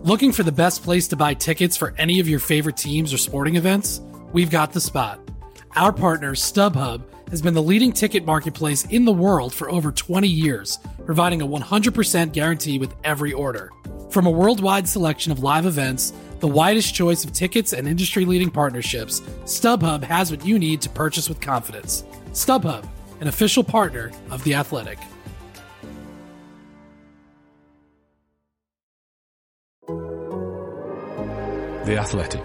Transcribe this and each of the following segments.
Looking for the best place to buy tickets for any of your favorite teams or sporting events? We've got the spot. Our partner, StubHub, has been the leading ticket marketplace in the world for over 20 years, providing a 100% guarantee with every order. From a worldwide selection of live events, the widest choice of tickets and industry-leading partnerships, StubHub has what you need to purchase with confidence. StubHub, an official partner of The Athletic. The Athletic.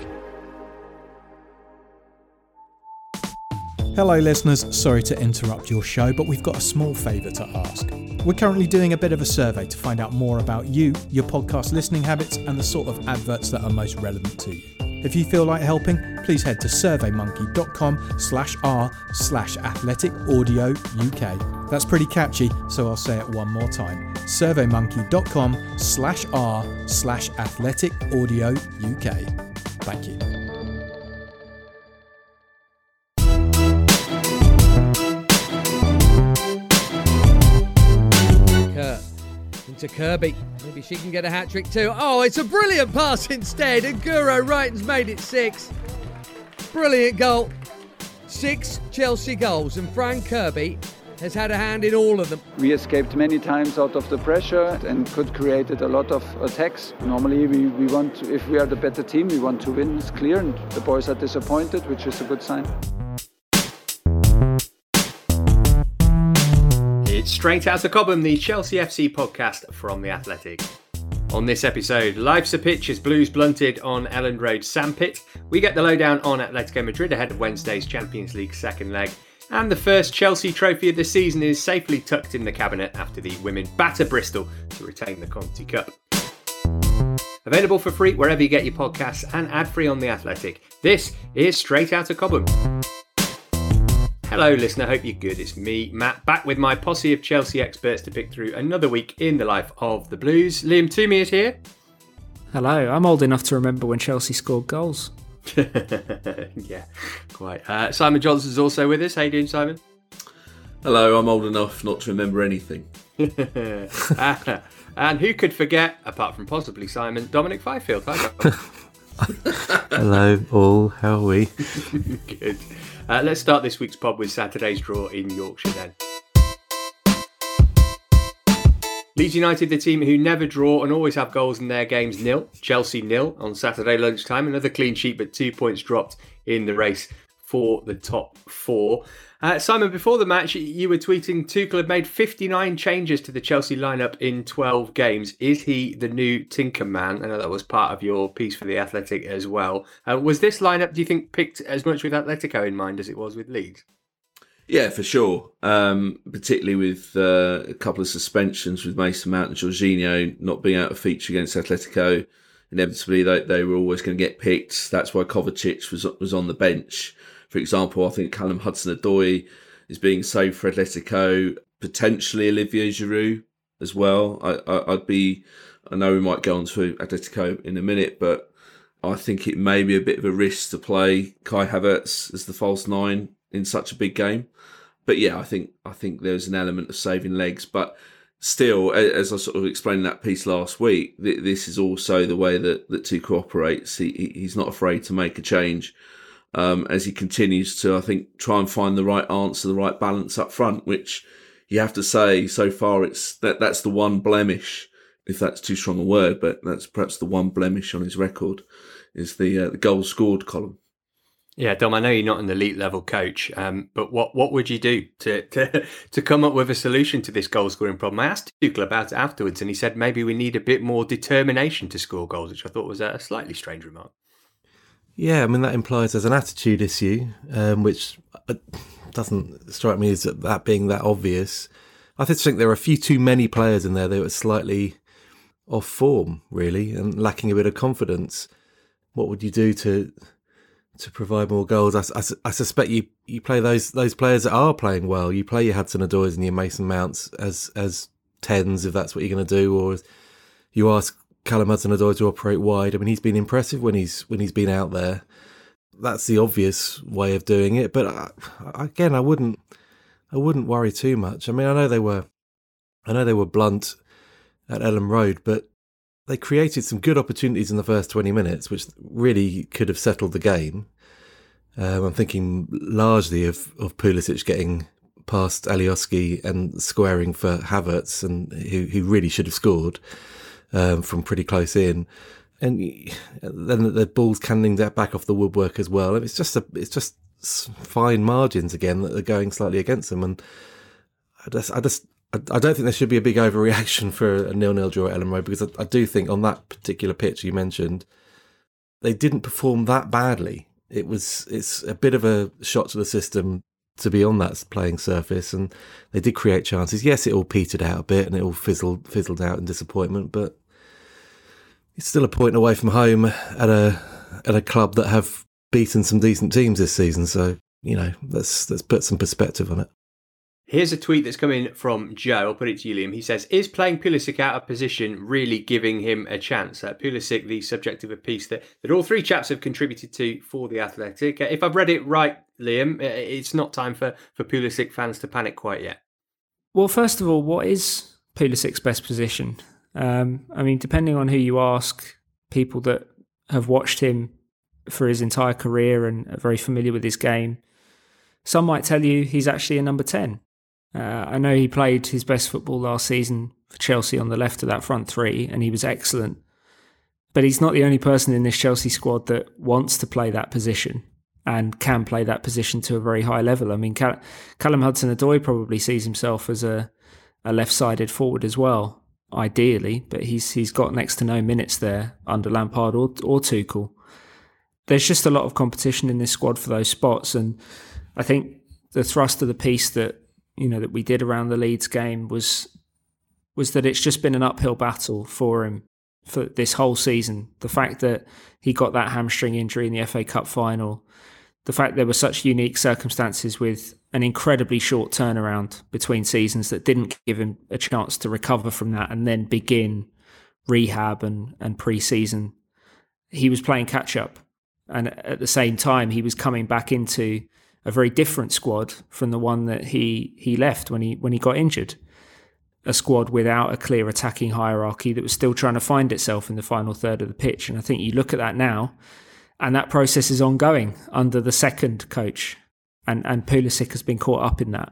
Hello listeners, sorry to interrupt your show, but we've got a small favour to ask. We're currently doing a bit of a survey to find out more about you, your podcast listening habits, and the sort of adverts that are most relevant to you. If you feel like helping, please head to surveymonkey.com/r/athletic-audio-uk. That's pretty catchy, so I'll say it one more time. surveymonkey.com/r/athletic-audio-uk. Thank you. Into Kirby. Maybe she can get a hat-trick too. Oh, it's a brilliant pass instead. And Guro Wrighton's made it 6. Brilliant goal. 6 Chelsea goals. And Fran Kirby has had a hand in all of them. We escaped many times out of the pressure and could created a lot of attacks. Normally we want, if we are the better team, we want to win. It's clear, and the boys are disappointed, which is a good sign. It's Straight Outta Cobham, the Chelsea FC podcast from The Athletic. On this episode, Life's a Pitch as Blues blunted on Elland Road Sandpit. We get the lowdown on Atletico Madrid ahead of Wednesday's Champions League second leg. And the first Chelsea trophy of the season is safely tucked in the cabinet after the women batter Bristol to retain the Conti Cup. Available for free wherever you get your podcasts and ad-free on The Athletic. This is Straight Outta Cobham. Hello listener, hope you're good. It's me, Matt, back with my posse of Chelsea experts to pick through another week in the life of the Blues. Liam Toomey is here. Hello, I'm old enough to remember when Chelsea scored goals. Yeah, quite. Simon Johnson's also with us. How you doing, Simon? Hello, I'm old enough not to remember anything. And who could forget, apart from possibly Simon, Dominic Fifield. Hi, Hello all, how are we? Good. Let's start this week's pod with Saturday's draw in Yorkshire then. Leeds United, the team who never draw and always have goals in their games, 0. Chelsea 0 on Saturday lunchtime. Another clean sheet, but 2 points dropped in the race for the top 4. Simon, before the match, you were tweeting Tuchel had made 59 changes to the Chelsea lineup in 12 games. Is he the new Tinker Man? I know that was part of your piece for The Athletic as well. Was this lineup, do you think, picked as much with Atletico in mind as it was with Leeds? Yeah, for sure. Particularly with a couple of suspensions with Mason Mount and Jorginho not being able to feature against Atletico. Inevitably, they were always going to get picked. That's why Kovacic was on the bench. For example, I think Callum Hudson-Odoi is being saved for Atletico. Potentially Olivier Giroud as well. I know we might go on to Atletico in a minute, but I think it may be a bit of a risk to play Kai Havertz as the false 9 in such a big game. But yeah, I think there's an element of saving legs. But still, as I sort of explained in that piece last week, this is also the way that Tuchel operates. He's not afraid to make a change. As he continues to, I think, try and find the right answer, the right balance up front, which you have to say so far that's the one blemish, if that's too strong a word, but that's perhaps the one blemish on his record, is the goals scored column. Yeah, Dom, I know you're not an elite level coach, but what would you do to come up with a solution to this goal scoring problem? I asked Tuchel about it afterwards, and he said maybe we need a bit more determination to score goals, which I thought was a slightly strange remark. Yeah, I mean, that implies there's an attitude issue, which doesn't strike me as that being that obvious. I just think there are a few too many players in there that were slightly off form, really, and lacking a bit of confidence. What would you do to provide more goals? I suspect you play those players that are playing well. You play your Hudson-Odois and your Mason Mounts as 10s, if that's what you're going to do, or you ask Callum Hudson-Odoi to operate wide. I mean, he's been impressive when he's been out there. That's the obvious way of doing it. But again, I wouldn't worry too much. I mean, I know they were blunt at Elland Road, but they created some good opportunities in the first 20 minutes, which really could have settled the game. I'm thinking largely of Pulisic getting past Alioski and squaring for Havertz, and who really should have scored from pretty close in. And then the ball's cannoning that back off the woodwork as well. It's just fine margins again that are going slightly against them. And I don't think there should be a big overreaction for a 0-0 draw at Ellen Road, because I do think on that particular pitch you mentioned, they didn't perform that badly. It's a bit of a shot to the system to be on that playing surface, and they did create chances. Yes, it all petered out a bit and it all fizzled out in disappointment, but it's still a point away from home at a club that have beaten some decent teams this season. So, let's put some perspective on it. Here's a tweet that's coming from Joe. I'll put it to you, Liam. He says, is playing Pulisic out of position really giving him a chance? Pulisic, the subject of a piece that all three chaps have contributed to for The Athletic. If I've read it right, Liam, it's not time for Pulisic fans to panic quite yet. Well, first of all, what is Pulisic's best position? Depending on who you ask, people that have watched him for his entire career and are very familiar with his game, some might tell you he's actually a number 10. I know he played his best football last season for Chelsea on the left of that front three, and he was excellent. But he's not the only person in this Chelsea squad that wants to play that position and can play that position to a very high level. I mean, Callum Hudson-Odoi probably sees himself as a left-sided forward as well, ideally, but he's got next to no minutes there under Lampard or Tuchel. There's just a lot of competition in this squad for those spots, and I think the thrust of the piece that we did around the Leeds game was that it's just been an uphill battle for him for this whole season. The fact that he got that hamstring injury in the FA Cup final, the fact there were such unique circumstances with an incredibly short turnaround between seasons that didn't give him a chance to recover from that and then begin rehab and pre-season. He was playing catch-up, and at the same time he was coming back into a very different squad from the one that he left when he got injured. A squad without a clear attacking hierarchy that was still trying to find itself in the final third of the pitch. And I think you look at that now, and that process is ongoing under the second coach, and Pulisic has been caught up in that.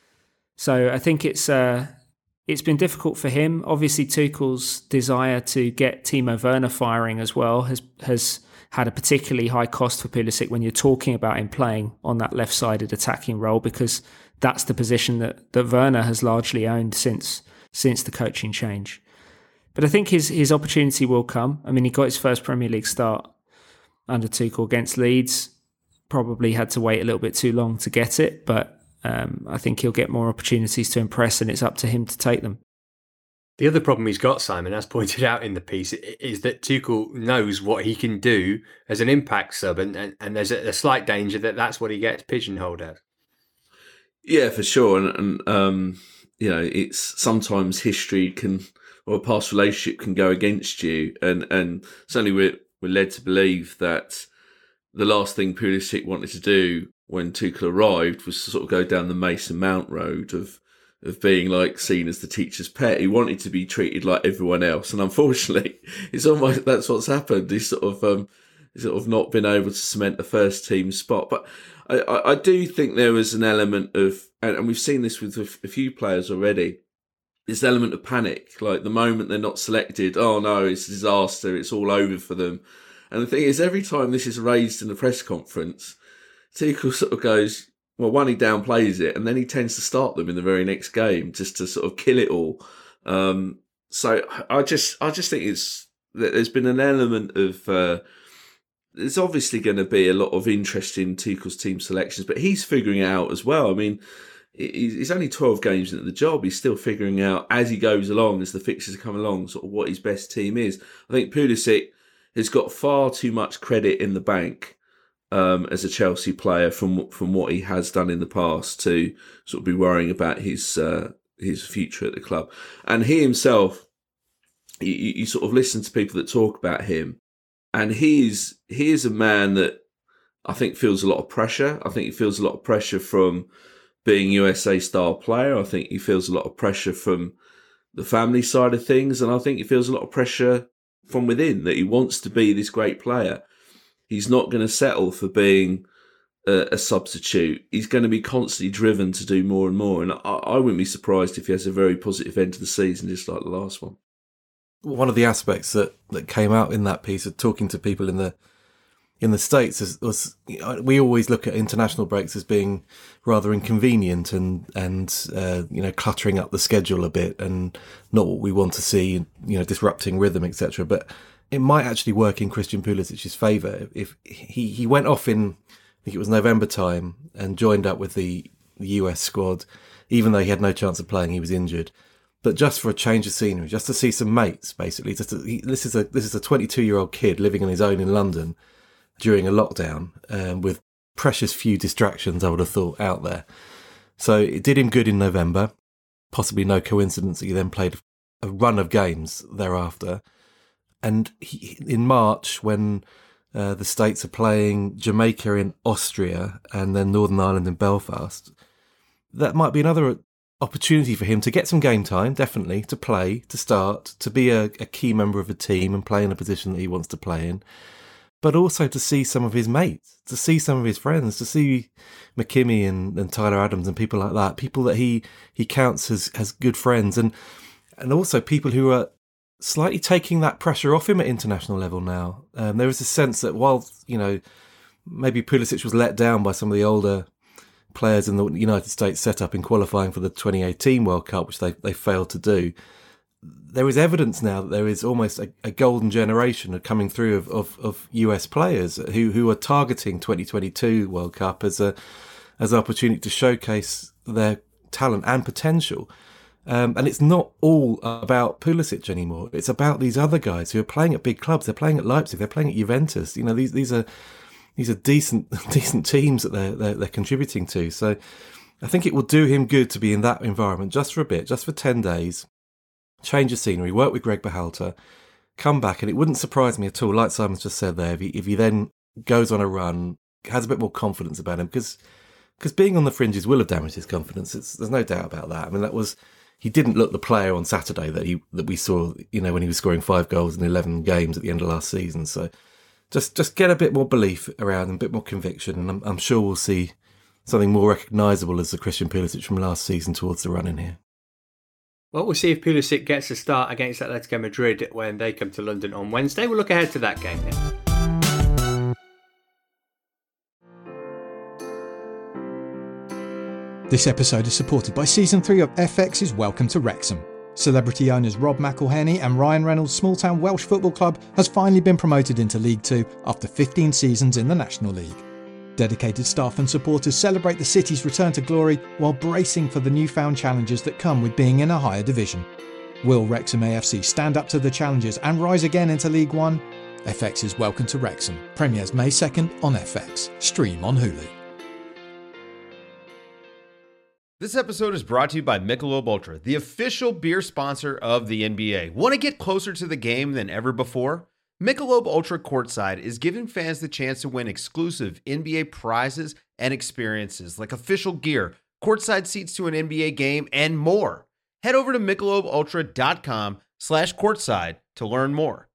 So I think it's been difficult for him. Obviously, Tuchel's desire to get Timo Werner firing as well has had a particularly high cost for Pulisic when you're talking about him playing on that left-sided attacking role, because that's the position that Werner has largely owned since the coaching change. But I think his opportunity will come. I mean, he got his first Premier League start under Tuchel against Leeds. Probably had to wait a little bit too long to get it, but I think he'll get more opportunities to impress, and it's up to him to take them. The other problem he's got, Simon, as pointed out in the piece, is that Tuchel knows what he can do as an impact sub, and there's a slight danger that that's what he gets pigeonholed as. Yeah, for sure. And it's sometimes history or a past relationship can go against you. And certainly we're led to believe that the last thing Pulisic wanted to do when Tuchel arrived was to sort of go down the Mason Mount road of being seen as the teacher's pet. He wanted to be treated like everyone else, and unfortunately, it's almost that's what's happened. He's sort of not been able to cement a first team spot. But I do think there was an element of, and we've seen this with a few players already, this element of panic. Like the moment they're not selected, oh no, it's a disaster. It's all over for them. And the thing is, every time this is raised in a press conference, Tuchel sort of goes, well, one, he downplays it, and then he tends to start them in the very next game just to sort of kill it all. So I just think there's been an element of there's obviously going to be a lot of interest in Tuchel's team selections, but he's figuring it out as well. I mean, he's only 12 games into the job. He's still figuring out as he goes along, as the fixtures come along, sort of what his best team is. I think Pulisic has got far too much credit in the bank as a Chelsea player from what he has done in the past to sort of be worrying about his future at the club. And he himself, you sort of listen to people that talk about him, and he is a man that I think feels a lot of pressure. I think he feels a lot of pressure from being USA star player. I think he feels a lot of pressure from the family side of things, and I think he feels a lot of pressure from within that he wants to be this great player. He's not going to settle for being a substitute. He's going to be constantly driven to do more and more. And I wouldn't be surprised if he has a very positive end to the season, just like the last one. One of the aspects that came out in that piece of talking to people in the States was we always look at international breaks as being rather inconvenient and cluttering up the schedule a bit and not what we want to see, disrupting rhythm, etc. But it might actually work in Christian Pulisic's favour if he went off in, I think it was November time, and joined up with the US squad, even though he had no chance of playing, he was injured. But just for a change of scenery, just to see some mates, basically. This is a 22-year-old kid living on his own in London during a lockdown, with precious few distractions, I would have thought, out there. So it did him good in November. Possibly no coincidence that he then played a run of games thereafter. And in March, when the States are playing Jamaica in Austria and then Northern Ireland in Belfast, that might be another opportunity for him to get some game time, definitely, to play, to start, to be a key member of a team and play in a position that he wants to play in, but also to see some of his mates, to see some of his friends, to see McKimmie and Tyler Adams and people like that, people that he counts as good friends, and also people who are slightly taking that pressure off him at international level now. There is a sense that while, maybe Pulisic was let down by some of the older players in the United States setup in qualifying for the 2018 World Cup, which they failed to do, there is evidence now that there is almost a golden generation coming through of US players who are targeting 2022 World Cup as an opportunity to showcase their talent and potential. And it's not all about Pulisic anymore. It's about these other guys who are playing at big clubs. They're playing at Leipzig. They're playing at Juventus. These are decent teams that they're contributing to. So I think it will do him good to be in that environment just for a bit, just for 10 days, change of scenery, work with Greg Berhalter, come back. And it wouldn't surprise me at all, like Simon's just said there, if he then goes on a run, has a bit more confidence about him, because being on the fringes will have damaged his confidence. There's no doubt about that. I mean, he didn't look the player on Saturday that we saw, when he was scoring 5 goals in 11 games at the end of last season. So just get a bit more belief around and a bit more conviction, and I'm sure we'll see something more recognisable as the Christian Pulisic from last season towards the run in here. Well, we'll see if Pulisic gets a start against Atletico Madrid when they come to London on Wednesday. We'll look ahead to that game now. This episode is supported by Season 3 of FX's Welcome to Wrexham. Celebrity owners Rob McElhenney and Ryan Reynolds' small-town Welsh football club has finally been promoted into League 2 after 15 seasons in the National League. Dedicated staff and supporters celebrate the city's return to glory while bracing for the newfound challenges that come with being in a higher division. Will Wrexham AFC stand up to the challenges and rise again into League 1? FX's Welcome to Wrexham premieres May 2nd on FX. Stream on Hulu. This episode is brought to you by Michelob Ultra, the official beer sponsor of the NBA. Want to get closer to the game than ever before? Michelob Ultra Courtside is giving fans the chance to win exclusive NBA prizes and experiences like official gear, courtside seats to an NBA game, and more. Head over to MichelobUltra.com/courtside to learn more.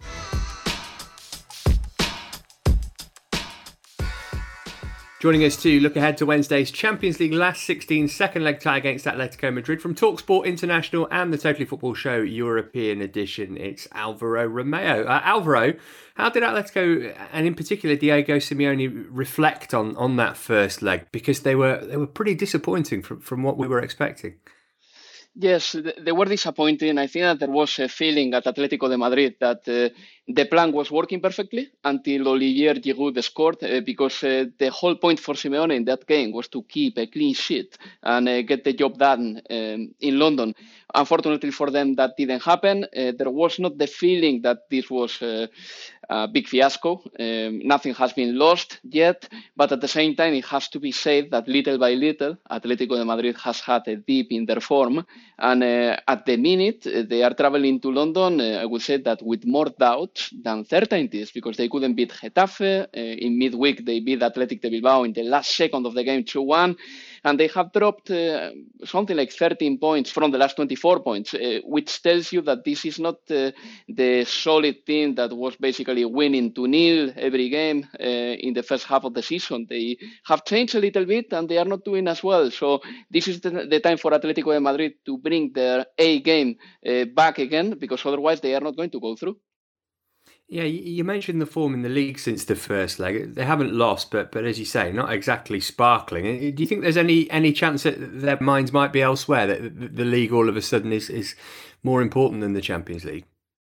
Joining us to look ahead to Wednesday's Champions League last 16 second leg tie against Atletico Madrid from TalkSport International and the Totally Football Show European edition, it's Alvaro Romeo. Alvaro, how did Atletico, and in particular Diego Simeone, reflect on that first leg? Because they were pretty disappointing from what we were expecting. Yes, they were disappointing. I think that there was a feeling at Atletico de Madrid that the plan was working perfectly until Olivier Giroud scored, because the whole point for Simeone in that game was to keep a clean sheet and get the job done in London. Unfortunately for them, that didn't happen. There was not the feeling that this was a big fiasco. Nothing has been lost yet, but at the same time, it has to be said that little by little, Atletico de Madrid has had a dip in their form. And at the minute, they are traveling to London, I would say that with more doubt much than certainties because they couldn't beat Getafe. In midweek, they beat Athletic de Bilbao in the last second of the game 2-1. And they have dropped something like 13 points from the last 24 points, which tells you that this is not the solid team that was basically winning 2-0 every game in the first half of the season. They have changed a little bit and they are not doing as well. So this is the time for Atletico de Madrid to bring their A game back again, because otherwise they are not going to go through. Yeah, you mentioned the form in the league since the first leg. They haven't lost, but as you say, not exactly sparkling. Do you think there's any chance that their minds might be elsewhere, that the league all of a sudden is more important than the Champions League?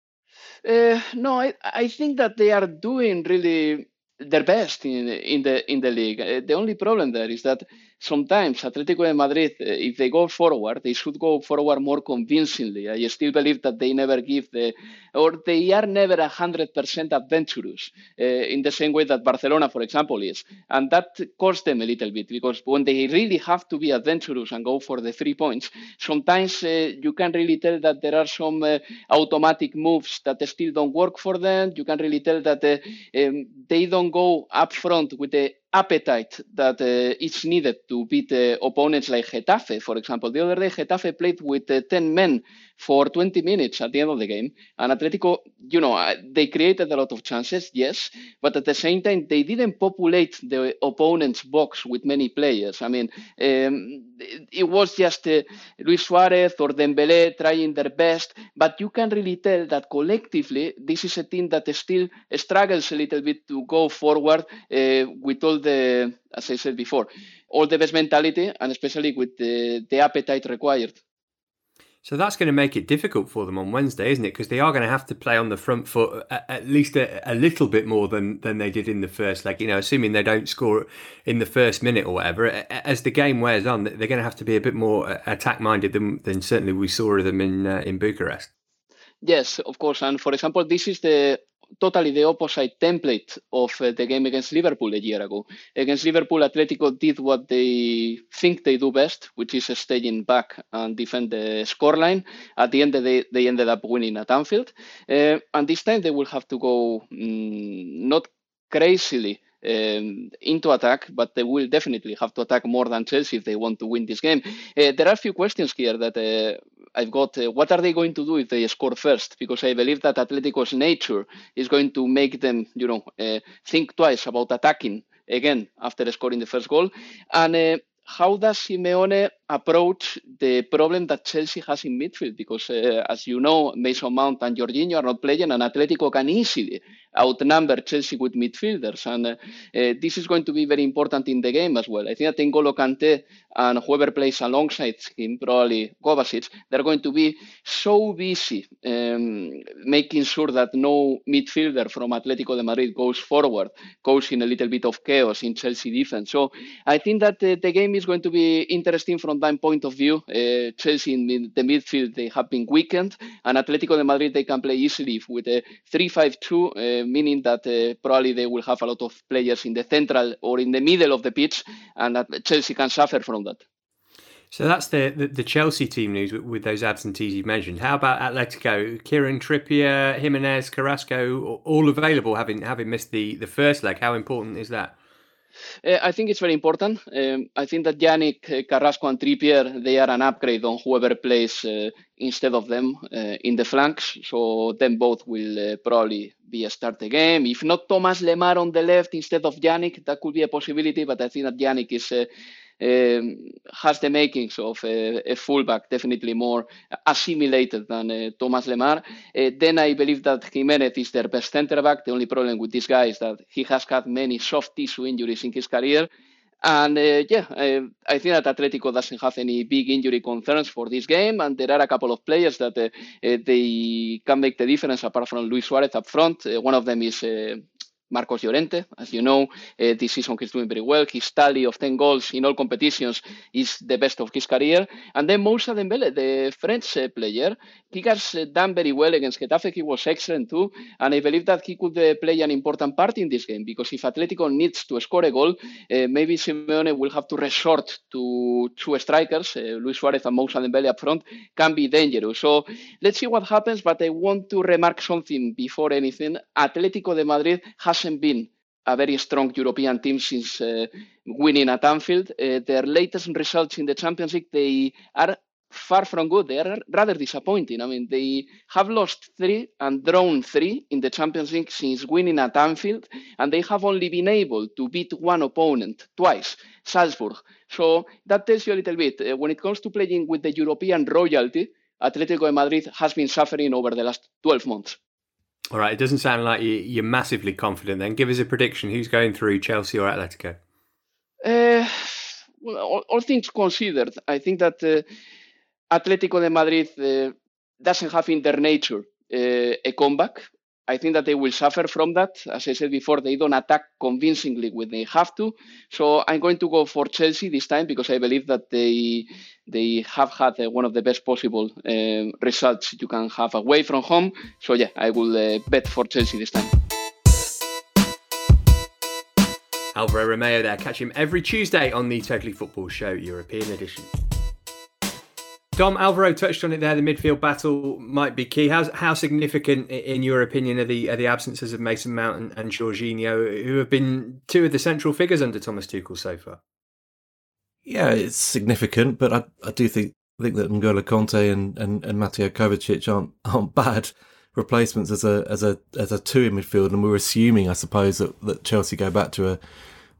No, I think that they are doing really their best in the league. The only problem there is that sometimes Atletico de Madrid, if they go forward, they should go forward more convincingly. I still believe that they never they are never 100% adventurous in the same way that Barcelona, for example, is. And that costs them a little bit, because when they really have to be adventurous and go for the 3 points, sometimes you can really tell that there are some automatic moves that still don't work for them. You can really tell that they don't go up front with the appetite that is needed to beat opponents like Getafe, for example. The other day, Getafe played with 10 men for 20 minutes at the end of the game. And Atletico, they created a lot of chances, yes, but at the same time, they didn't populate the opponent's box with many players. I mean, it was just Luis Suarez or Dembélé trying their best, but you can really tell that collectively, this is a team that still struggles a little bit to go forward with all the, as I said before, all the best mentality, and especially with the appetite required. So that's going to make it difficult for them on Wednesday, isn't it? Because they are going to have to play on the front foot at least a little bit more than they did in the first leg. Assuming they don't score in the first minute or whatever. As the game wears on, they're going to have to be a bit more attack-minded than certainly we saw them in Bucharest. Yes, of course. And for example, this is totally the opposite template of the game against Liverpool a year ago. Against Liverpool, Atletico did what they think they do best, which is staying back and defend the scoreline. At the end of the day, they ended up winning at Anfield. And this time they will have to go not crazily into attack, but they will definitely have to attack more than Chelsea if they want to win this game. There are a few questions here that I've got. What are they going to do if they score first? Because I believe that Atletico's nature is going to make them, think twice about attacking again after scoring the first goal. And how does Simeone approach the problem that Chelsea has in midfield? Because, as you know, Mason Mount and Jorginho are not playing, and Atletico can easily outnumber Chelsea with midfielders. And this is going to be very important in the game as well. I think that N'Golo Kanté and whoever plays alongside him, probably Kovacic, they're going to be so busy making sure that no midfielder from Atletico de Madrid goes forward, causing a little bit of chaos in Chelsea defense. So I think that the game is going to be interesting from that point of view. Chelsea in the midfield, they have been weakened, and Atletico de Madrid, they can play easily with a 3-5-2, meaning that probably they will have a lot of players in the central or in the middle of the pitch, and that Chelsea can suffer from that. So that's the Chelsea team news with those absentees you've mentioned. How about Atletico? Kieran Trippier, Jimenez, Carrasco, all available, having missed the first leg. How important is that? I think it's very important. I think that Yannick, Carrasco and Trippier, they are an upgrade on whoever plays instead of them in the flanks. So them both will probably be a start the game. If not Thomas Lemar on the left instead of Yannick, that could be a possibility. But I think that Yannick has the makings of a fullback, definitely more assimilated than Thomas Lemar. Then I believe that Jimenez is their best centre back. The only problem with this guy is that he has had many soft tissue injuries in his career. And I think that Atletico doesn't have any big injury concerns for this game. And there are a couple of players that they can make the difference apart from Luis Suarez up front. One of them is Marcos Llorente. As you know, this season he's doing very well. His tally of 10 goals in all competitions is the best of his career. And then Moussa Dembele, the French player, he has done very well against Getafe. He was excellent too. And I believe that he could play an important part in this game, because if Atletico needs to score a goal, maybe Simeone will have to resort to two strikers. Luis Suarez and Moussa Dembele up front can be dangerous. So let's see what happens. But I want to remark something before anything. Atletico de Madrid hasn't been a very strong European team since winning at Anfield. Their latest results in the Champions League, they are far from good. They are rather disappointing. I mean, they have lost 3 and drawn 3 in the Champions League since winning at Anfield, and they have only been able to beat one opponent twice, Salzburg. So that tells you a little bit. When it comes to playing with the European royalty, Atletico de Madrid has been suffering over the last 12 months. All right, it doesn't sound like you're massively confident then. Give us a prediction. Who's going through, Chelsea or Atletico? Well, all things considered, I think that Atletico de Madrid doesn't have in their nature a comeback. I think that they will suffer from that. As I said before, they don't attack convincingly when they have to. So I'm going to go for Chelsea this time, because I believe that they have had one of the best possible results you can have away from home. So yeah, I will bet for Chelsea this time. Alvaro Romeo there. Catch him every Tuesday on the Totally Football Show European edition. Dom, Alvaro touched on it there. The midfield battle might be key. How significant, in your opinion, are the absences of Mason Mount and Jorginho, who have been two of the central figures under Thomas Tuchel so far? Yeah, it's significant, but I do think that N'Golo Kanté and Mateo Kovacic aren't bad replacements as a two in midfield, and we're assuming, I suppose, that Chelsea go back to a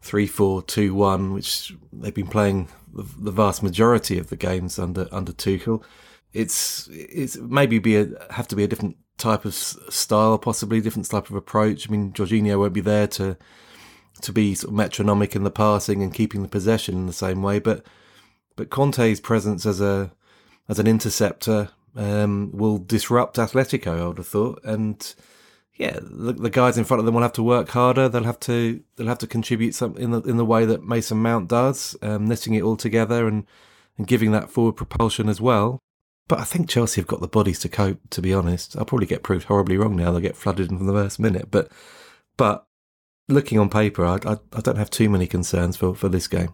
3-4-2-1, which they've been playing the vast majority of the games under Tuchel. It's maybe have to be a different type of style, possibly different type of approach. I mean, Jorginho won't be there to be sort of metronomic in the passing and keeping the possession in the same way, but Conte's presence as an interceptor will disrupt Atletico, I would have thought, and yeah, the guys in front of them will have to work harder. They'll have to contribute something in the way that Mason Mount does, knitting it all together and giving that forward propulsion as well. But I think Chelsea have got the bodies to cope, to be honest. I'll probably get proved horribly wrong now. They'll get flooded in from the first minute. But looking on paper, I don't have too many concerns for this game.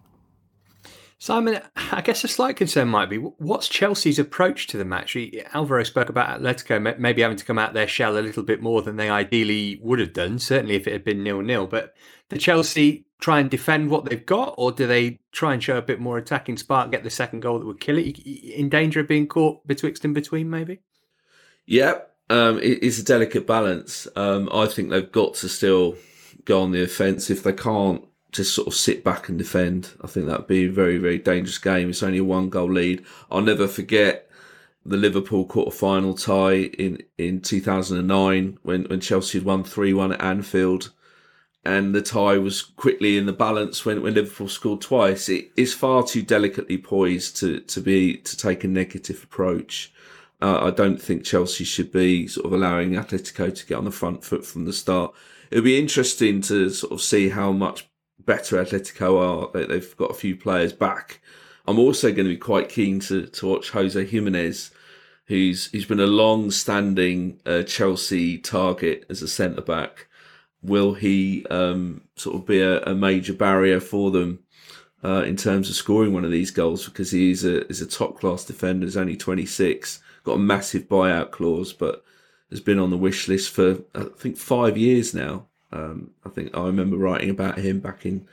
Simon, I guess a slight concern might be, what's Chelsea's approach to the match? Alvaro spoke about Atletico maybe having to come out their shell a little bit more than they ideally would have done, certainly if it had been 0-0. But do Chelsea try and defend what they've got, or do they try and show a bit more attacking spark, get the second goal that would kill it, in danger of being caught betwixt and between maybe? Yeah, it's a delicate balance. I think they've got to still go on the offensive. They can't just sort of sit back and defend. I think that'd be a very, very dangerous game. It's only a 1-goal lead. I'll never forget the Liverpool quarter-final tie in 2009 when Chelsea had won 3-1 at Anfield, and the tie was quickly in the balance when Liverpool scored twice. It is far too delicately poised to take a negative approach. I don't think Chelsea should be sort of allowing Atletico to get on the front foot from the start. It'll be interesting to sort of see how much better Atletico are. They've got a few players back. I'm also going to be quite keen to watch Jose Jimenez, he's been a long-standing Chelsea target as a centre-back. Will he sort of be a major barrier for them in terms of scoring one of these goals? Because he's a top-class defender. He's only 26, got a massive buyout clause, but has been on the wish list for, I think, 5 years now. I think I remember writing about him back in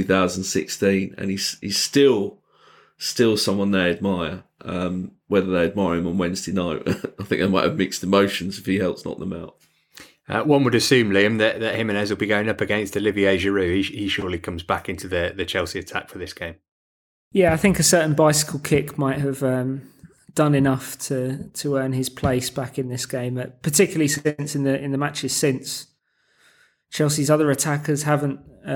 2016, and he's still someone they admire. Whether they admire him on Wednesday night, I think they might have mixed emotions if he helps knock them out. One would assume, Liam, that Jimenez will be going up against Olivier Giroud. He surely comes back into the Chelsea attack for this game. Yeah, I think a certain bicycle kick might have done enough to earn his place back in this game, particularly since in the matches since, Chelsea's other attackers haven't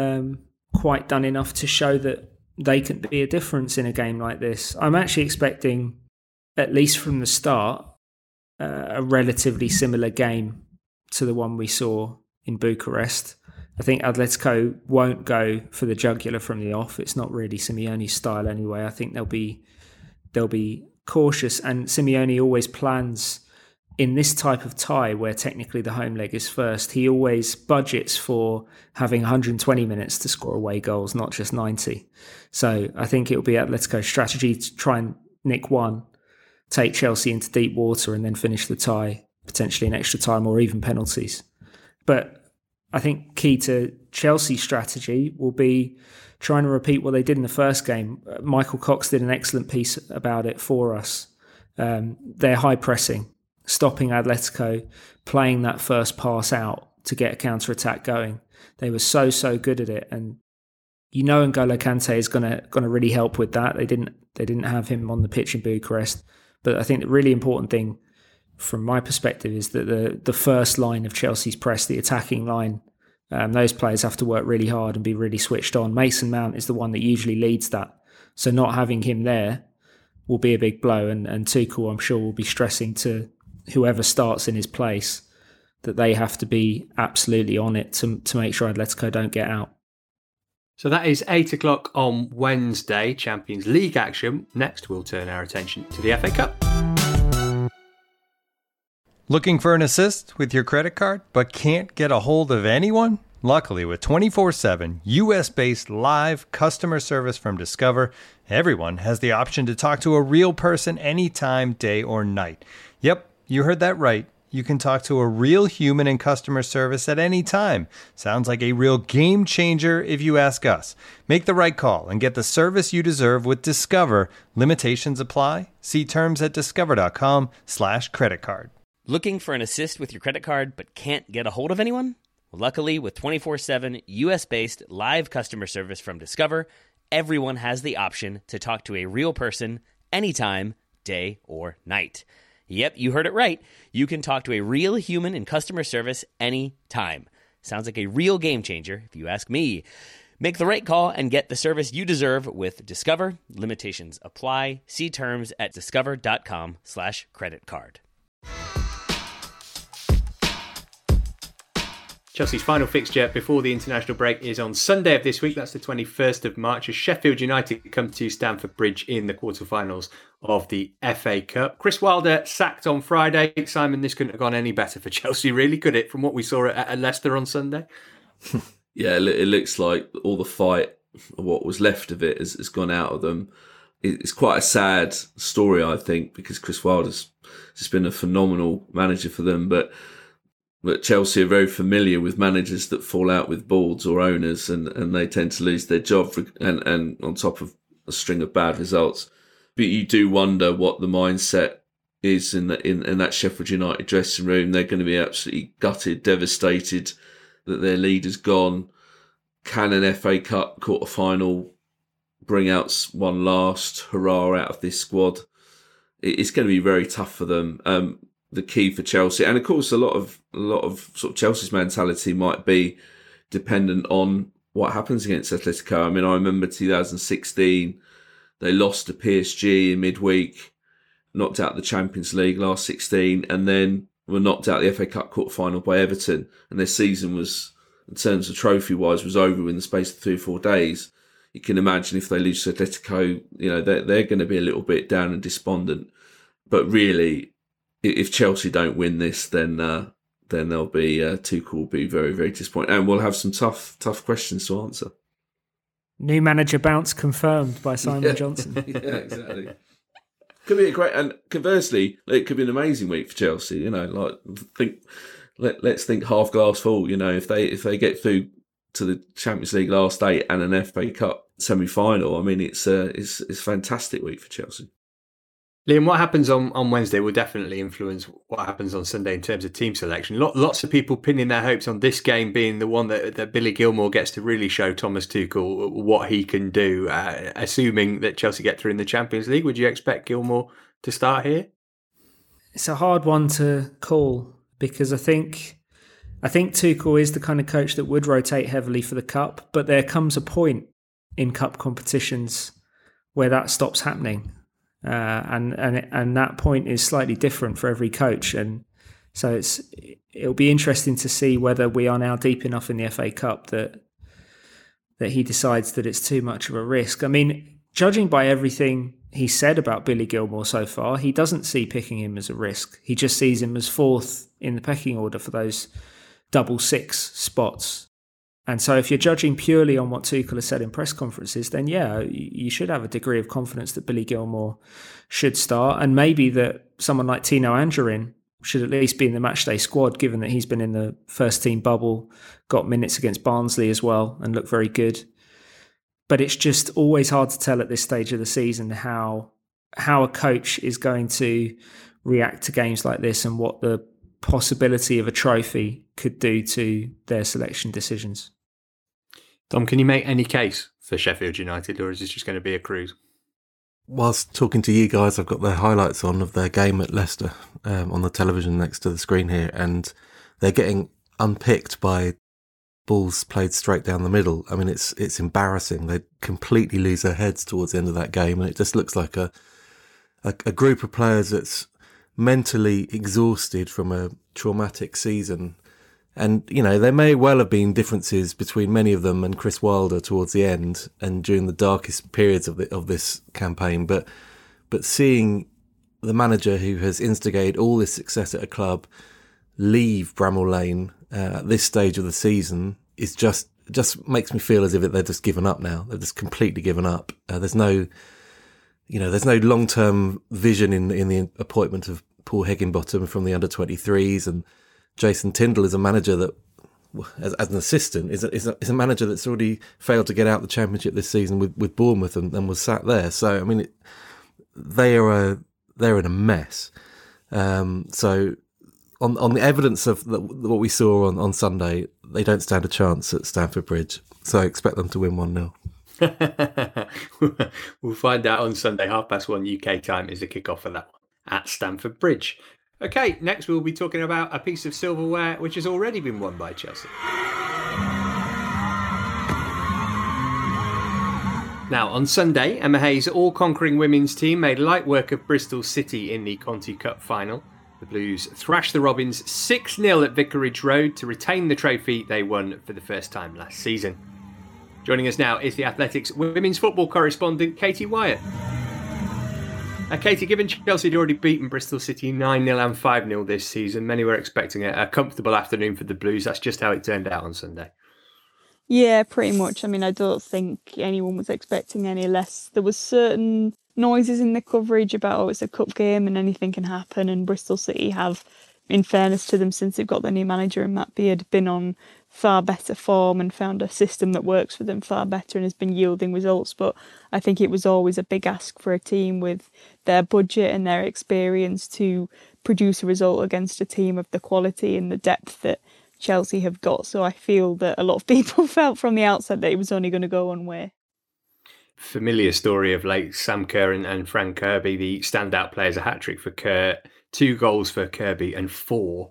quite done enough to show that they can be a difference in a game like this. I'm actually expecting, at least from the start, a relatively similar game to the one we saw in Bucharest. I think Atletico won't go for the jugular from the off. It's not really Simeone's style anyway. I think they'll be cautious, and Simeone always plans in this type of tie where technically the home leg is first. He always budgets for having 120 minutes to score away goals, not just 90. So I think it'll be Atletico's strategy to try and nick one, take Chelsea into deep water, and then finish the tie, potentially in extra time or even penalties. But I think key to Chelsea's strategy will be trying to repeat what they did in the first game. Michael Cox did an excellent piece about it for us. They're high pressing, stopping Atletico, playing that first pass out to get a counter-attack going. They were so good at it, and N'Golo Kante is gonna really help with that. They didn't have him on the pitch in Bucharest, but I think the really important thing from my perspective is that the first line of Chelsea's press, the attacking line, those players have to work really hard and be really switched on. Mason Mount is the one that usually leads that, so not having him there will be a big blow, and Tuchel, I'm sure, will be stressing to whoever starts in his place that they have to be absolutely on it to make sure Atletico don't get out. So that is 8 o'clock on Wednesday, Champions League action. Next, we'll turn our attention to the FA Cup. Looking for an assist with your credit card but can't get a hold of anyone? Luckily, with 24/7 US-based live customer service from Discover, everyone has the option to talk to a real person anytime, day or night. Yep, you heard that right. You can talk to a real human in customer service at any time. Sounds like a real game changer if you ask us. Make the right call and get the service you deserve with Discover. Limitations apply. See terms at discover.com/creditcard. Looking for an assist with your credit card but can't get a hold of anyone? Well, luckily, with 24/7 US-based live customer service from Discover, everyone has the option to talk to a real person anytime, day or night. Yep, you heard it right. You can talk to a real human in customer service anytime. Sounds like a real game changer, if you ask me. Make the right call and get the service you deserve with Discover. Limitations apply. See terms at discover.com/creditcard. Chelsea's final fixture before the international break is on Sunday of this week. That's the 21st of March, as Sheffield United come to Stamford Bridge in the quarterfinals of the FA Cup. Chris Wilder sacked on Friday. Simon, this couldn't have gone any better for Chelsea, really, could it, from what we saw at Leicester on Sunday? Yeah, it looks like all the fight, what was left of it, has gone out of them. It's quite a sad story, I think, because Chris Wilder's just been a phenomenal manager for them, but Chelsea are very familiar with managers that fall out with boards or owners, and they tend to lose their job, and on top of a string of bad results. But you do wonder what the mindset is in that Sheffield United dressing room. They're going to be absolutely gutted, devastated that their leader's gone. Can an FA Cup quarter-final bring out one last hurrah out of this squad? It's going to be very tough for them. The key for Chelsea, and of course a lot of sort of Chelsea's mentality might be dependent on what happens against Atletico. I mean, I remember 2016, they lost to PSG in midweek, knocked out the Champions League last 16, and then were knocked out the FA Cup quarter-final by Everton, and their season was, in terms of trophy-wise, was over in the space of 3 or 4 days. You can imagine if they lose to Atletico, they're going to be a little bit down and despondent. But really, if Chelsea don't win this, then they'll be Tuchel will be very, very disappointed, and we'll have some tough questions to answer. New manager bounce confirmed by Simon Johnson. Yeah, exactly. Could be a great, and conversely, it could be an amazing week for Chelsea. Let's think half glass full. If they get through to the Champions League last 8 and an FA Cup semi-final, I mean, it's a fantastic week for Chelsea. Liam, what happens on Wednesday will definitely influence what happens on Sunday in terms of team selection. Lots of people pinning their hopes on this game being the one that Billy Gilmour gets to really show Thomas Tuchel what he can do. Assuming that Chelsea get through in the Champions League, would you expect Gilmour to start here? It's a hard one to call because I think Tuchel is the kind of coach that would rotate heavily for the Cup, but there comes a point in Cup competitions where that stops happening. And that point is slightly different for every coach. And So it'll be interesting to see whether we are now deep enough in the FA Cup that he decides that it's too much of a risk. I mean, judging by everything he said about Billy Gilmour so far, he doesn't see picking him as a risk. He just sees him as fourth in the pecking order for those double six spots. And so if you're judging purely on what Tuchel has said in press conferences, then yeah, you should have a degree of confidence that Billy Gilmour should start, and maybe that someone like Tino Anjorin should at least be in the matchday squad, given that he's been in the first team bubble, got minutes against Barnsley as well, and looked very good. But it's just always hard to tell at this stage of the season how a coach is going to react to games like this and what the possibility of a trophy could do to their selection decisions. Tom, can you make any case for Sheffield United, or is this just going to be a cruise? Whilst talking to you guys, I've got the highlights on of their game at Leicester on the television next to the screen here, and they're getting unpicked by balls played straight down the middle. I mean, it's embarrassing. They completely lose their heads towards the end of that game, and it just looks like a group of players that's mentally exhausted from a traumatic season. And, you know, there may well have been differences between many of them and Chris Wilder towards the end and during the darkest periods of this campaign. But seeing the manager who has instigated all this success at a club leave Bramall Lane at this stage of the season is just makes me feel as if they're just given up now. They're just completely given up. There's no long-term vision in the appointment of Paul Higginbottom from the under-23s, and Jason Tindall is a manager that, as an assistant, is a manager that's already failed to get out the Championship this season with Bournemouth and was sat there. So I mean, they're in a mess. So on the evidence of what we saw on Sunday, they don't stand a chance at Stamford Bridge. So I expect them to win 1-0. We'll find out on Sunday, 1:30 UK time is the kickoff for that one at Stamford Bridge. Okay, next we'll be talking about a piece of silverware which has already been won by Chelsea. Now, on Sunday, Emma Hayes' all-conquering women's team made light work of Bristol City in the Conti Cup final. The Blues thrashed the Robins 6-0 at Vicarage Road to retain the trophy they won for the first time last season. Joining us now is The Athletic's women's football correspondent, Katie Wyatt. Katie, given Chelsea had already beaten Bristol City 9-0 and 5-0 this season, many were expecting a comfortable afternoon for the Blues. That's just how it turned out on Sunday. Yeah, pretty much. I mean, I don't think anyone was expecting any less. There was certain noises in the coverage about, it's a cup game and anything can happen, and Bristol City have, in fairness to them, since they've got their new manager and Matt Beard, been on far better form and found a system that works for them far better and has been yielding results. But I think it was always a big ask for a team with their budget and their experience to produce a result against a team of the quality and the depth that Chelsea have got. So I feel that a lot of people felt from the outset that it was only going to go one way. Familiar story of late Sam Kerr and Frank Kirby, the standout players, a hat-trick for Kerr, 2 goals for Kirby and 4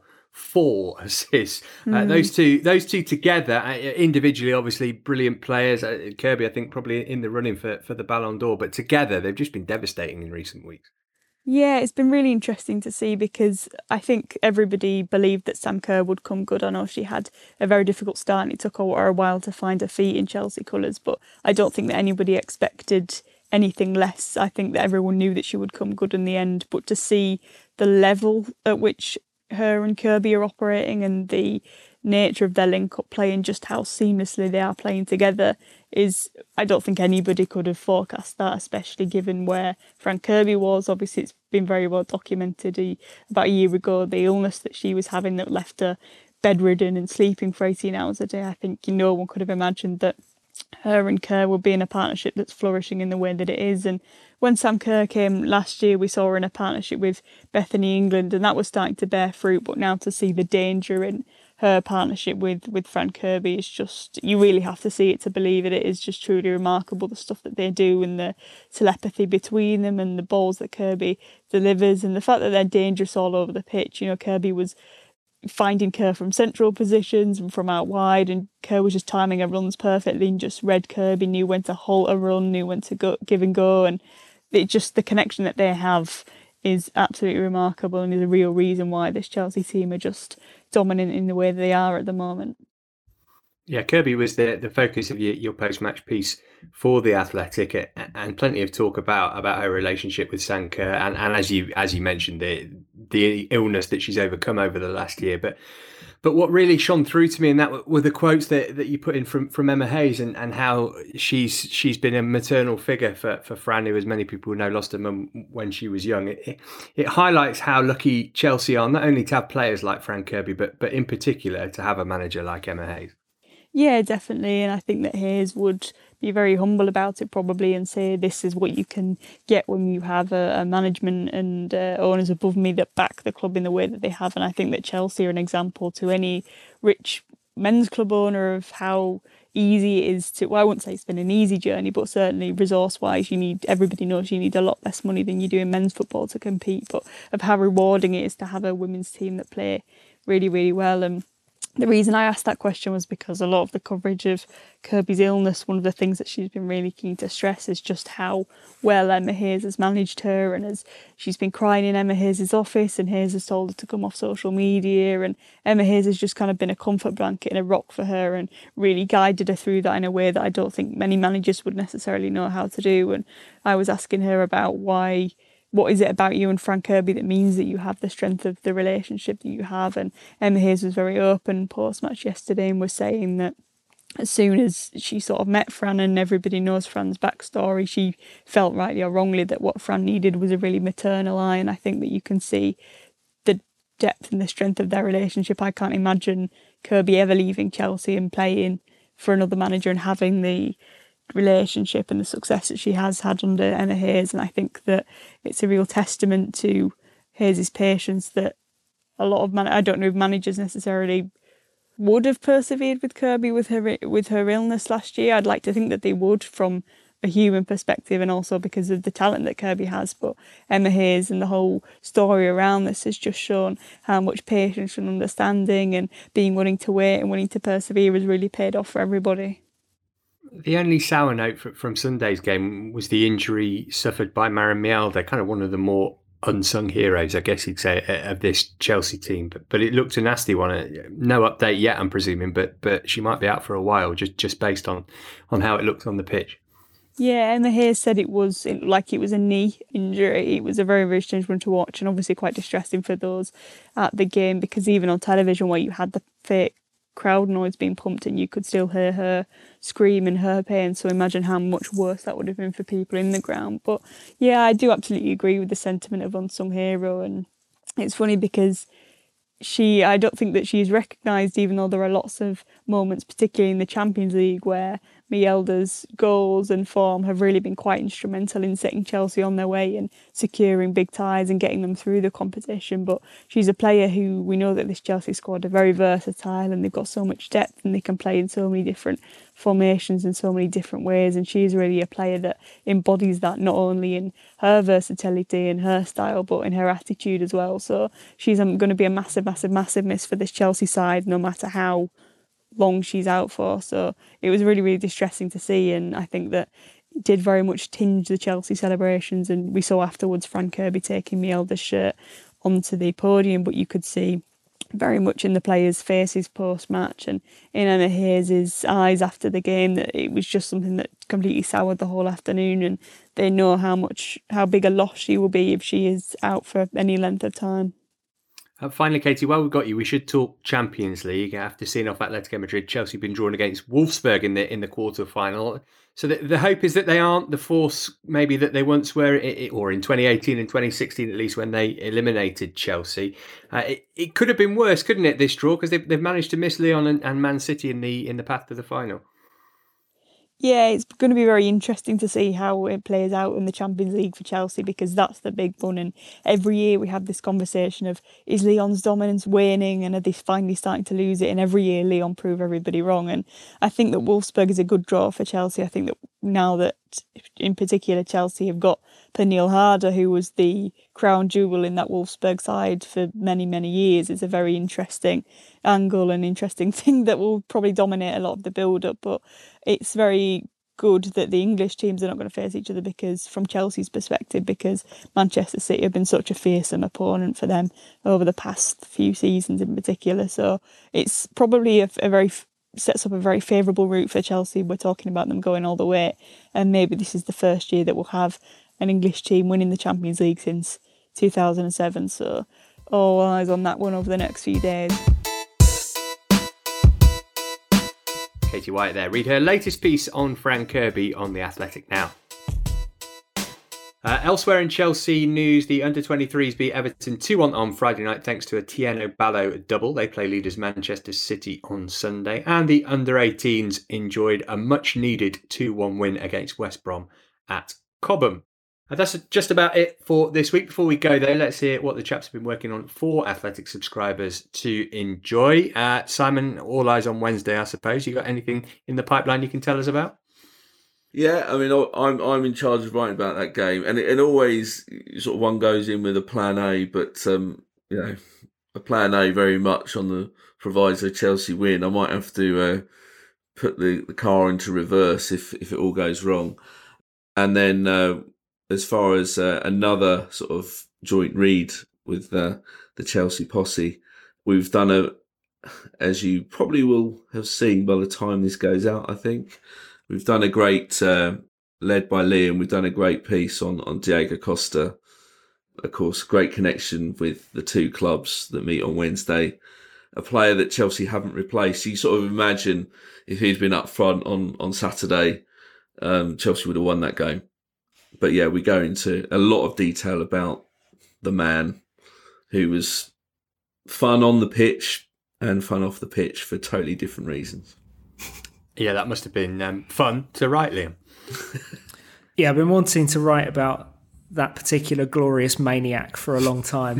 assists. Those two together, individually, obviously brilliant players. Kirby, I think, probably in the running for the Ballon d'Or, but together they've just been devastating in recent weeks. Yeah, it's been really interesting to see, because I think everybody believed that Sam Kerr would come good. I know she had a very difficult start and it took her a while to find her feet in Chelsea colours, but I don't think that anybody expected anything less. I think that everyone knew that she would come good in the end, but to see the level at which her and Kirby are operating and the nature of their link-up play and just how seamlessly they are playing together is, I don't think anybody could have forecast that, especially given where Frank Kirby was. Obviously, it's been very well documented about a year ago, the illness that she was having that left her bedridden and sleeping for 18 hours a day. I think no one could have imagined that her and Kerr would be in a partnership that's flourishing in the way that it is. And when Sam Kerr came last year, we saw her in a partnership with Bethany England, and that was starting to bear fruit. But now to see the danger in her partnership with Frank Kirby is just, you really have to see it to believe it. It is just truly remarkable, the stuff that they do and the telepathy between them and the balls that Kirby delivers and the fact that they're dangerous all over the pitch. You know, Kirby was finding Kerr from central positions and from out wide, and Kerr was just timing her runs perfectly and just read Kirby, knew when to halt a run, knew when to go, give and go, and it just, the connection that they have is absolutely remarkable and is a real reason why this Chelsea team are just dominant in the way they are at the moment. Yeah, Kirby was the focus of your post-match piece for The Athletic, and plenty of talk about her relationship with Sam Kerr, and as you mentioned, the illness that she's overcome over the last year. But what really shone through to me in that were the quotes that you put in from Emma Hayes, and how she's been a maternal figure for Fran, who, as many people know, lost her mum when she was young. It highlights how lucky Chelsea are, not only to have players like Fran Kirby, but in particular to have a manager like Emma Hayes. Yeah, definitely. And I think that Hayes would be very humble about it probably and say this is what you can get when you have a management and owners above me that back the club in the way that they have. And I think that Chelsea are an example to any rich men's club owner of how easy it is to, well, I wouldn't say it's been an easy journey, but certainly resource-wise, everybody knows you need a lot less money than you do in men's football to compete, but of how rewarding it is to have a women's team that play really, really well. And the reason I asked that question was because a lot of the coverage of Kirby's illness, one of the things that she's been really keen to stress is just how well Emma Hayes has managed her, and as she's been crying in Emma Hayes' office and Hayes has told her to come off social media, and Emma Hayes has just kind of been a comfort blanket and a rock for her and really guided her through that in a way that I don't think many managers would necessarily know how to do. And I was asking her about what is it about you and Fran Kirby that means that you have the strength of the relationship that you have? And Emma Hayes was very open post-match yesterday and was saying that as soon as she sort of met Fran, and everybody knows Fran's backstory, she felt, rightly or wrongly, that what Fran needed was a really maternal eye. And I think that you can see the depth and the strength of their relationship. I can't imagine Kirby ever leaving Chelsea and playing for another manager and having the relationship and the success that she has had under Emma Hayes. And I think that it's a real testament to Hayes' patience that a lot of I don't know if managers necessarily would have persevered with Kirby with her illness last year. I'd like to think that they would from a human perspective and also because of the talent that Kirby has, but Emma Hayes and the whole story around this has just shown how much patience and understanding and being willing to wait and willing to persevere has really paid off for everybody. The only sour note from Sunday's game was the injury suffered by Maren Mjelde, kind of one of the more unsung heroes, I guess you'd say, of this Chelsea team. But it looked a nasty one. No update yet, I'm presuming, but she might be out for a while, just based on how it looked on the pitch. Yeah, Emma Hayes said it looked like it was a knee injury. It was a very, very strange one to watch and obviously quite distressing for those at the game, because even on television where you had the fake crowd noise being pumped and you could still hear her scream in her pain, so imagine how much worse that would have been for people in the ground. But yeah, I do absolutely agree with the sentiment of unsung hero, and it's funny because I don't think that she's recognised, even though there are lots of moments, particularly in the Champions League, where Mjelde's goals and form have really been quite instrumental in setting Chelsea on their way and securing big ties and getting them through the competition. But she's a player who, we know that this Chelsea squad are very versatile and they've got so much depth and they can play in so many different formations in so many different ways, and she's really a player that embodies that, not only in her versatility and her style but in her attitude as well. So she's going to be a massive miss for this Chelsea side, no matter how long she's out for. So it was really, really distressing to see, and I think that it did very much tinge the Chelsea celebrations. And we saw afterwards Fran Kirby taking Mjelde's shirt onto the podium, but you could see very much in the players' faces post-match and in Emma Hayes' eyes after the game that it was just something that completely soured the whole afternoon, and they know how big a loss she will be if she is out for any length of time. Finally, Katie, while we've got you, we should talk Champions League. After seeing off Atletico Madrid, Chelsea have been drawn against Wolfsburg in the quarter-final. So the hope is that they aren't the force maybe that they once were, or in 2018 and 2016 at least, when they eliminated Chelsea. It could have been worse, couldn't it, this draw? Because they've managed to miss Lyon and Man City in the path to the final. Yeah, it's going to be very interesting to see how it plays out in the Champions League for Chelsea, because that's the big one. And every year we have this conversation of, is Lyon's dominance waning and are they finally starting to lose it? And every year Lyon prove everybody wrong. And I think that Wolfsburg is a good draw for Chelsea. I think that now that in particular Chelsea have got Pernille Harder, who was the crown jewel in that Wolfsburg side for many, many years, it's a very interesting angle and interesting thing that will probably dominate a lot of the build-up. But it's very good that the English teams are not going to face each other, because from Chelsea's perspective, because Manchester City have been such a fearsome opponent for them over the past few seasons in particular. So it's probably sets up a very favourable route for Chelsea. We're talking about them going all the way, and maybe this is the first year that we'll have an English team winning the Champions League since 2007. So all eyes on that one over the next few days. Katie White there. Read her latest piece on Fran Kirby on The Athletic now. Elsewhere in Chelsea news, the under-23s beat Everton 2-1 on Friday night thanks to a Tieno Ballo double. They play leaders Manchester City on Sunday. And the under-18s enjoyed a much-needed 2-1 win against West Brom at Cobham. And that's just about it for this week. Before we go, though, let's hear what the chaps have been working on for Athletic subscribers to enjoy. Simon, all eyes on Wednesday, I suppose. You got anything in the pipeline you can tell us about? Yeah, I mean, I'm in charge of writing about that game, and always sort of one goes in with a plan A, but a plan A very much on the proviso Chelsea win. I might have to put the car into reverse if it all goes wrong, and then. As far as another sort of joint read with the Chelsea posse, we've done as you probably will have seen by the time this goes out, I think, we've done a great, led by Liam, we've done a great piece on Diego Costa. Of course, great connection with the two clubs that meet on Wednesday. A player that Chelsea haven't replaced. You sort of imagine if he'd been up front on Saturday, Chelsea would have won that game. But yeah, we go into a lot of detail about the man who was fun on the pitch and fun off the pitch for totally different reasons. Yeah, that must have been fun to write, Liam. Yeah, I've been wanting to write about that particular glorious maniac for a long time.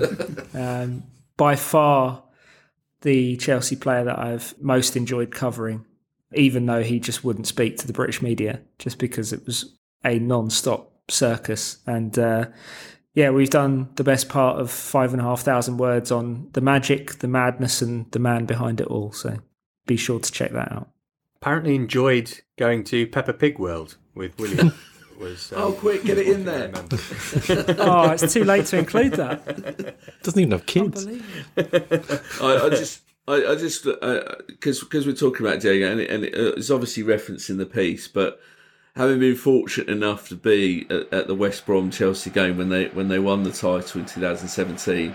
By far, the Chelsea player that I've most enjoyed covering, even though he just wouldn't speak to the British media, just because it was a non-stop circus. And we've done the best part of 5,500 words on the magic, the madness, and the man behind it all. So be sure to check that out. Apparently enjoyed going to Peppa Pig World with William. Quick, get it in there. Oh, it's too late to include that. Doesn't even have kids. I just because we're talking about Diego, and it's obviously referenced in the piece, but having been fortunate enough to be at the West Brom Chelsea game when they won the title in 2017,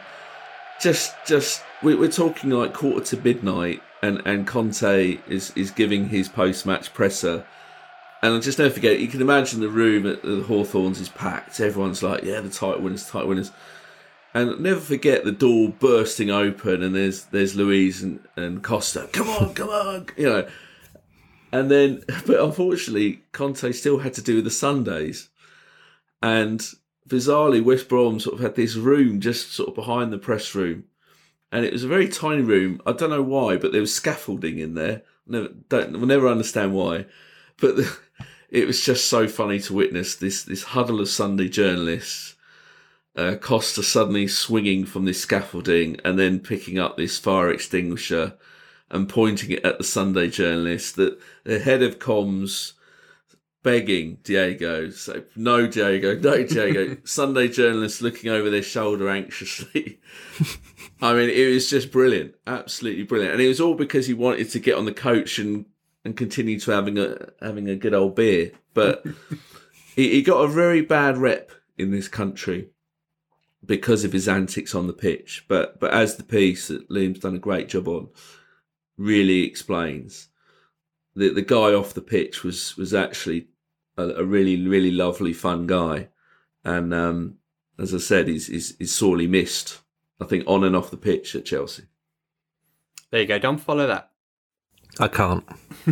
we're talking like 1:45, and Conte is giving his post-match presser, and I'll just never forget. You can imagine the room at the Hawthorns is packed. Everyone's like, "Yeah, the title winners," and I'll never forget the door bursting open, and there's Luiz and Costa. Come on, you know. And then, but unfortunately, Conte still had to do the Sundays. And bizarrely, West Brom sort of had this room just sort of behind the press room. And it was a very tiny room. I don't know why, but there was scaffolding in there. We'll never understand why. But it was just so funny to witness this huddle of Sunday journalists. Costa suddenly swinging from this scaffolding and then picking up this fire extinguisher and pointing it at the Sunday journalist, that the head of comms begging Diego, so no Diego. Sunday journalists looking over their shoulder anxiously. I mean, it was just brilliant, absolutely brilliant. And it was all because he wanted to get on the coach and continue to having a good old beer. But he got a very bad rep in this country because of his antics on the pitch. But as the piece that Liam's done a great job on really explains, the guy off the pitch was actually a really, really lovely, fun guy. And as I said, he's sorely missed, I think, on and off the pitch at Chelsea. There you go, Dom, follow that. I can't.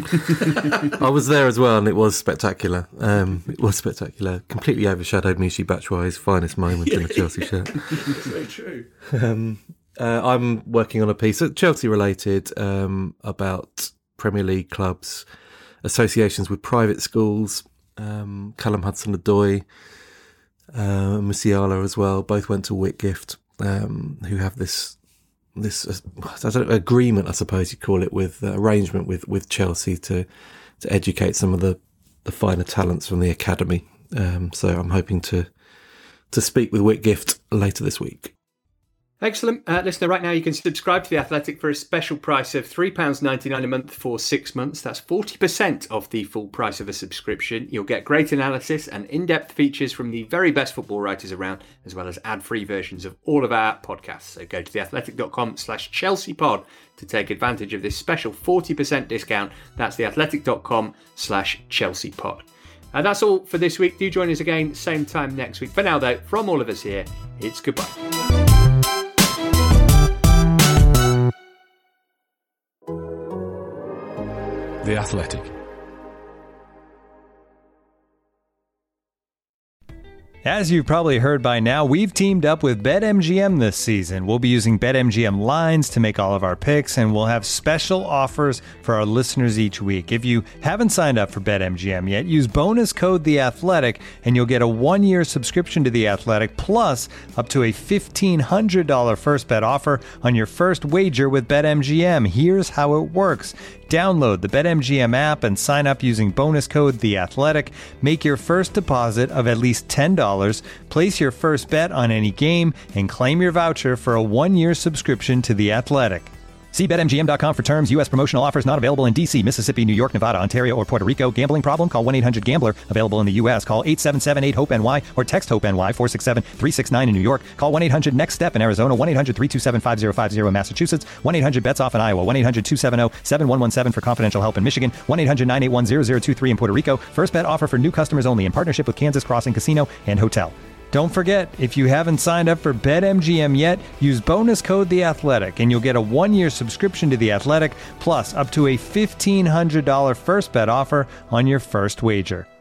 I was there as well, and it was spectacular. It was spectacular. Completely overshadowed Michy Batshuayi's finest moment in a Chelsea shirt. That's very true. I'm working on a piece, Chelsea-related, about Premier League clubs, associations with private schools. Callum Hudson-Odoi, Musiala as well, both went to Whitgift, who have this I don't know, agreement, I suppose you'd call it, with arrangement with Chelsea to educate some of the the finer talents from the academy. So I'm hoping to speak with Whitgift later this week. Excellent. Listener, right now you can subscribe to The Athletic for a special price of £3.99 a month for 6 months. That's 40% off the full price of a subscription. You'll get great analysis and in-depth features from the very best football writers around, as well as ad-free versions of all of our podcasts. So go to theathletic.com/ChelseaPod to take advantage of this special 40% discount. That's theathletic.com/ChelseaPod. That's all for this week. Do join us again, same time next week. For now, though, from all of us here, it's goodbye. The Athletic. As you've probably heard by now, we've teamed up with BetMGM this season. We'll be using BetMGM lines to make all of our picks, and we'll have special offers for our listeners each week. If you haven't signed up for BetMGM yet, use bonus code The Athletic, and you'll get a 1-year subscription to The Athletic, plus up to a $1,500 first bet offer on your first wager with BetMGM. Here's how it works. Download the BetMGM app and sign up using bonus code The Athletic. Make your first deposit of at least $10. Place your first bet on any game and claim your voucher for a 1-year subscription to The Athletic. See BetMGM.com for terms. U.S. promotional offers not available in D.C., Mississippi, New York, Nevada, Ontario, or Puerto Rico. Gambling problem? Call 1-800-GAMBLER. Available in the U.S. Call 877-8-HOPE-NY or text HOPE-NY 467-369 in New York. Call 1-800-NEXT-STEP in Arizona. 1-800-327-5050 in Massachusetts. 1-800-BETS-OFF in Iowa. 1-800-270-7117 for confidential help in Michigan. 1-800-981-0023 in Puerto Rico. First bet offer for new customers only in partnership with Kansas Crossing Casino and Hotel. Don't forget, if you haven't signed up for BetMGM yet, use bonus code The Athletic, and you'll get a 1-year subscription to The Athletic, plus up to a $1,500 first bet offer on your first wager.